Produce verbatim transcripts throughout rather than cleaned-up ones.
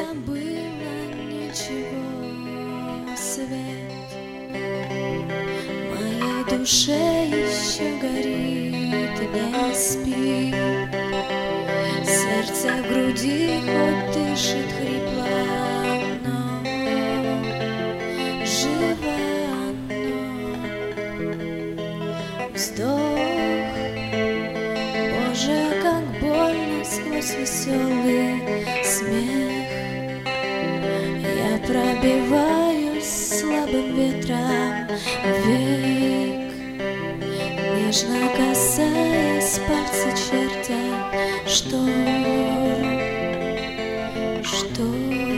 забыла ничего, свет в моей душе еще горит, не спит. Сердце в груди хоть дышит хрипло, но живо оно. Вздох, Боже, как больно сквозь веселый смех. Я пробиваюсь слабым ветром век, нежно касаясь пальца чертя штор, штор.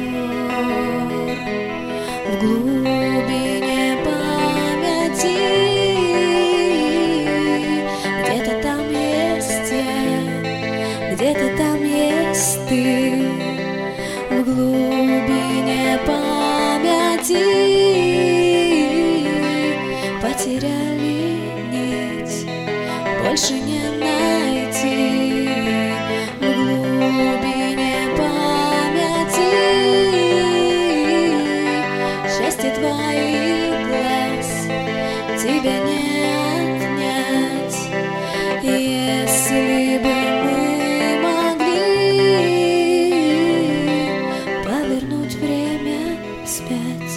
В глубине памяти где-то там есть я, где-то там есть ты. В глубине памяти потеряли нить, больше не найти. В глубине памяти счастье твоих глаз тебя не отнять. Если бы мы могли повернуть время вспять.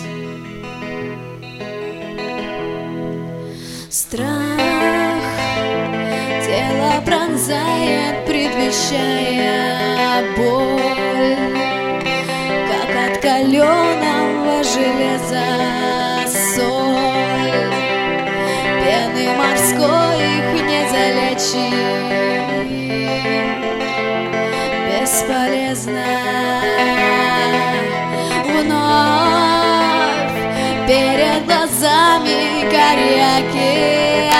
Страх тело пронзает, предвещая боль, как от каленого железа соль. Пены морской их не залечить, бесполезно. Вновь перед глазами горе океан,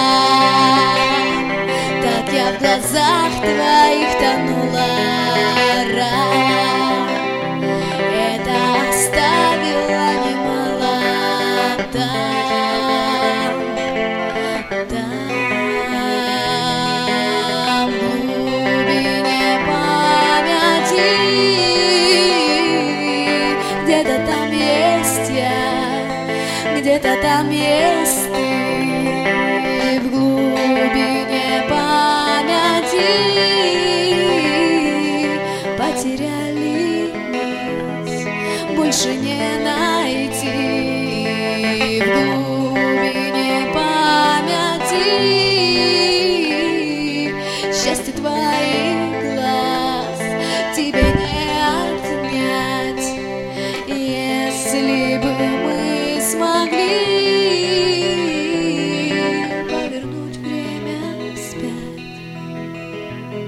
так я в глазах твоих тонула ран. Это оставило немало там, там. В глубине памяти где-то там есть я, где-то там есть ты. В глубине памяти потеряли нить, больше не найти. В глубине памяти счастье твоих глаз тебе не отнять. Если бы мы смогли повернуть время вспять,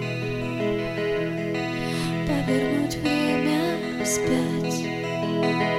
повернуть время вспять.